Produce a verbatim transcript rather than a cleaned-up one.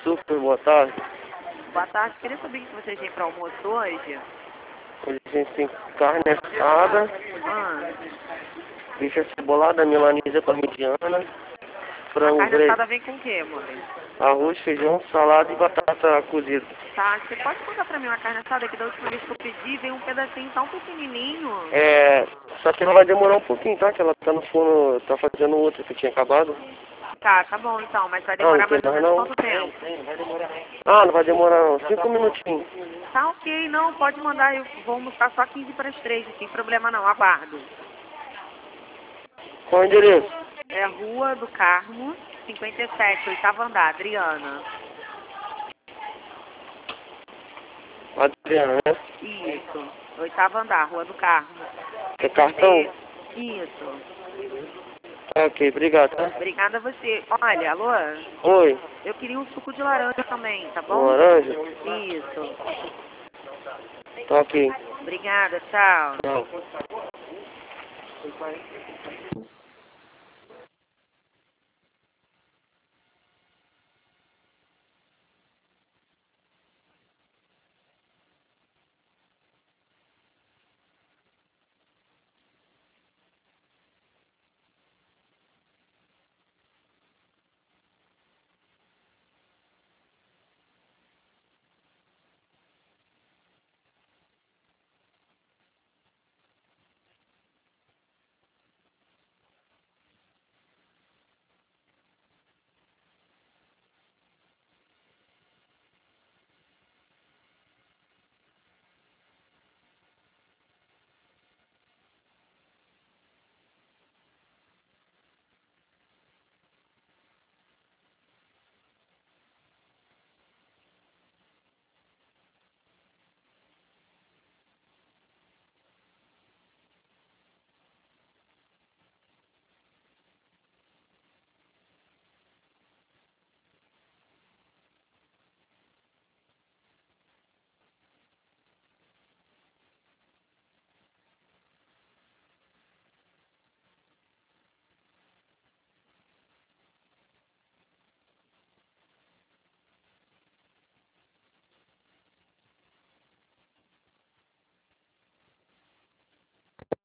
super, boa tarde. Boa tarde, queria saber o que vocês têm para almoço hoje? Hoje a gente tem carne assada, Ah, bicha cebolada, milanesa parmegiana, a frango carne grelhado, assada vem com o quê, mãe? arroz, feijão, salada e batata cozida. Tá, você pode contar pra mim uma carne assada que da última vez que eu pedi veio um pedacinho tão pequenininho. É, só que ela vai demorar um pouquinho, tá? Que ela tá no forno, tá fazendo outra que tinha acabado. Tá, tá bom então, mas vai Ah, não demorar tem mais ou mais menos não? quanto tempo? Ah, não vai demorar não, cinco minutinhos. Tá ok, não, pode mandar, eu vou almoçar só quinze para as três, não tem problema não, aguardo. Qual o endereço? É Rua do Carmo, cinquenta e sete, oitavo andar, Adriana. Adriana, né? Isso, oitavo andar, Rua do Carmo. É cartão? Isso. Ah, ok, obrigado, tá? Obrigada a você. Olha, alô? Oi, Eu queria um suco de laranja também, tá um bom? laranja? Isso. Tá ok. Obrigada, tchau. Tchau.